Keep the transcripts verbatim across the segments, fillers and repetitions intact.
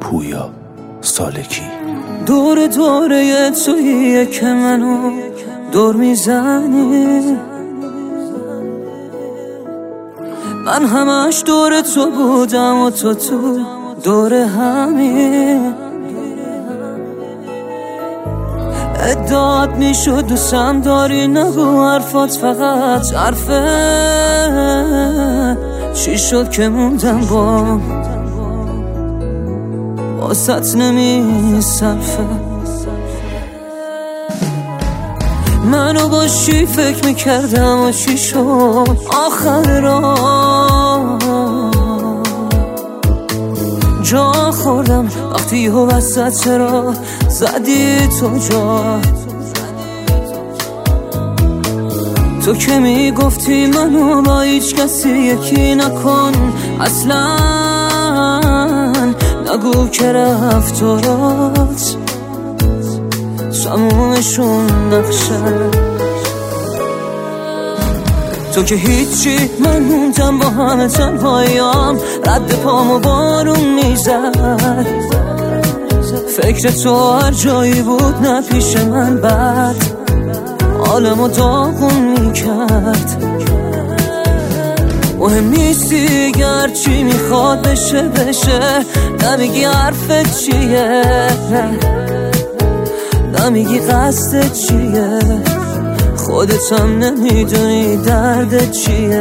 پویا سالکی. دور دوره توییه که منو دور میزنی، من همش دور تو بودم و تو تو دور همین. ادعات میشد دوستم داری، نگو حرفات فقط حرفه. چی شد که موندم با واسط نمی صرفه. منو با چی فکر میکردم و چی شد آخر راه. جا خوردم وقتی یهو وسط چرا زدی تو جا. تو که میگفتی منو با هیچ کسی یکی نکن اصلا، نگو که رفتارات تمومشون نقشه. تو که هیچی، من موندم با همه تنهاییام، رد پامو بارون میزد. فکر تو هر جایی بود نه پیش من بد حالمو داغون میکرد. مهم نیستی گر چی میخواد بشه بشه، نمیگی حرفت چیه، نمیگی قصدت چیه، خودت هم نمیدونی دردت چیه.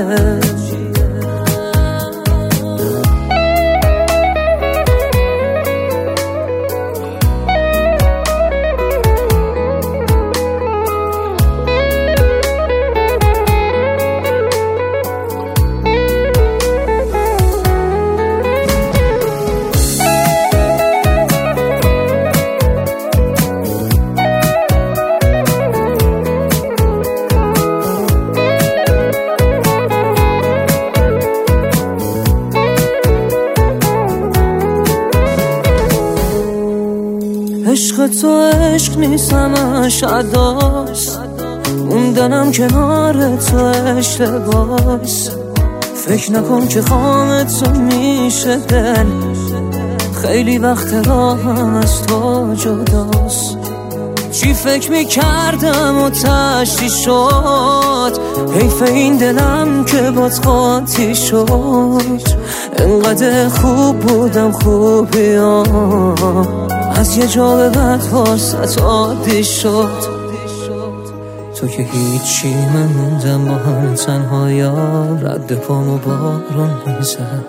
عشق تو عشق نیست همش عداست، موندنم کنار تو اشتباس. فکر نکن که خام تو میشه دل، خیلی وقت راهم از تو جداست. چی فکر میکردم و تشتی شد، حیف این دلم که بات قاطی شد. انقدر خوب بودم خوبیام، از یه جا به بعد واسط عادی شد. تو که هیچی، من موندم با هم تنهاییام، رد پامو بارون میزد.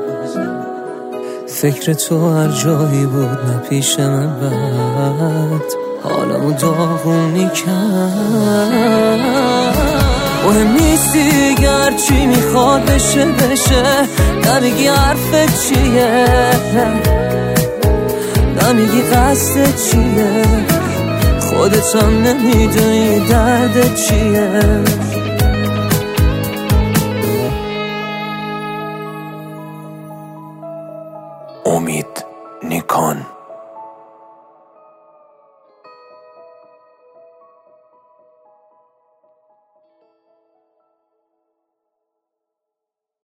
فکر تو هر جایی بود نه پیش من بد حالمو داغون میکرد. مهم نیستی گر چی میخواد بشه بشه، نمیگی حرفت چیه، نمیگی قصدت چیه، خودت هم نمیدونی دردت چیه. امید نیکان.